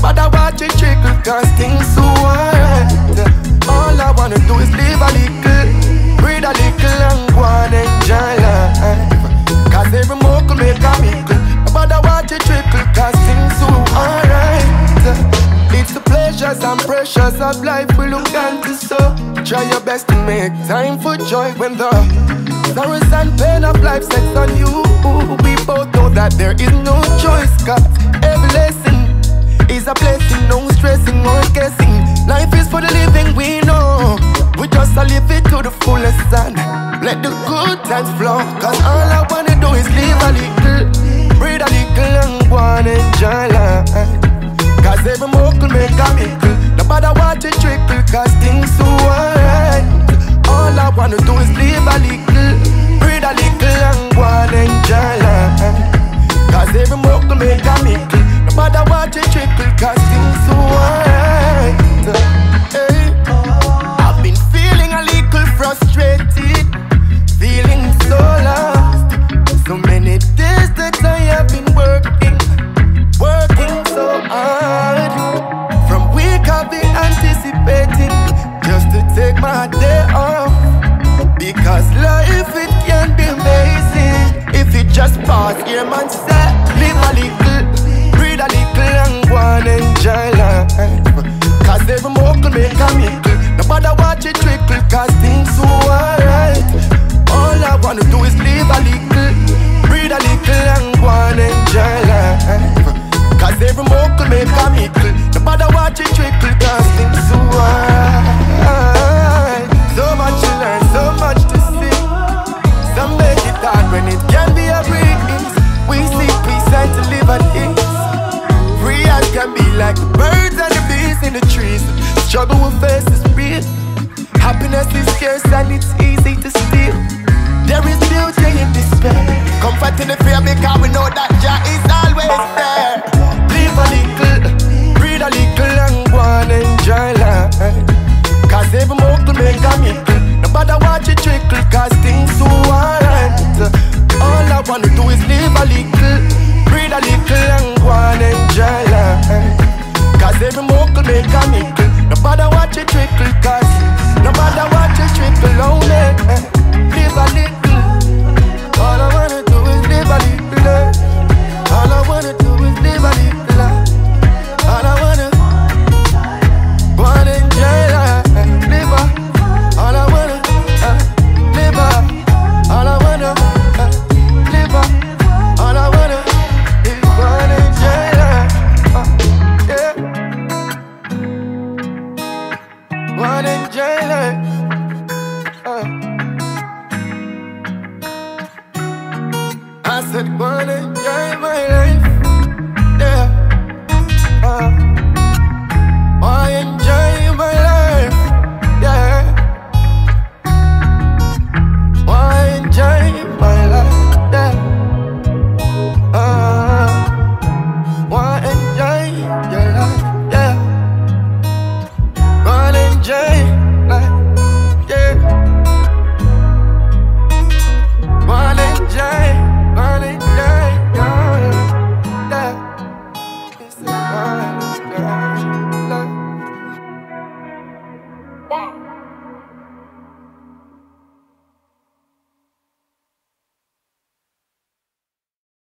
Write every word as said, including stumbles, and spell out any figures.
Nobody watch it trickle, cause things so alright. All I wanna do is live a little, breathe a little and go and enjoy life. Cause every more could make a miracle. Nobody watch it trickle, cause things so alright. It's the pleasures and pressures of life we look into, so try your best to make time for joy when the sorrows and pain of life sets on you. We both know that there is no choice, cause every lesson is a blessing. No stressing or guessing, life is for the living, we know. We just a live it to the fullest and let the good times flow. Cause all I wanna do is live a little, breathe a little and go and enjoy life. Cause every more could make a miracle. Nobody watch it trickle, cause things so alright. All I wanna do is live a little, breathe a little and go and enjoy life. Cause every more could make a miracle. Nobody watch it trickle, cause things so alright. Hey. I've been feeling a little frustrated, feeling so lost. So many days that I have been working, working so hard. From week I've been anticipating just to take my day off. Because life, it can be amazing if it just pause here, man. Say, live a little, breathe a little and go and enjoy life. Cause every more could make a miracle. Nobody watch it trickle, cause things so alright. All I wanna do is live a little, breathe a little and go and enjoy life. Cause every more could make a miracle. Nobody watch it trickle, cause things so hard. So much to learn, so much to see. Some make it hard when it can be a breeze. We seek peace and to live at ease. Free as can be like the birds and the bees in the trees. Struggle we face is real. Happiness is scarce and it's easy to steal. There is beauty in despair, comfort in the fear, because we know that Jah is always there. Live a little, breathe a little and go and enjoy life. Cause every more could make a miracle. Nobody watch it trickle, cause things so alright. All I wanna do is live a little, breathe a little and go and enjoy life. Cause every more could make a miracle. Nobody watch it trickle, cause nobody watch it trickle only. Live a little. All I wanna do is live a little. All I wanna do is live a little. All I wanna go and enjoy life. Live a. All I wanna uh, live a. All I wanna uh, live a. All I wanna is go and enjoy life. Uh, yeah. Go and enjoy life. Uh. I said, go and enjoy my life. Yeah. Uh. I enjoy my life. Yeah. I enjoy my life. Yeah. Uh. I enjoy your life. Yeah. Go and enjoy life. Yeah. Go and enjoy. Yeah.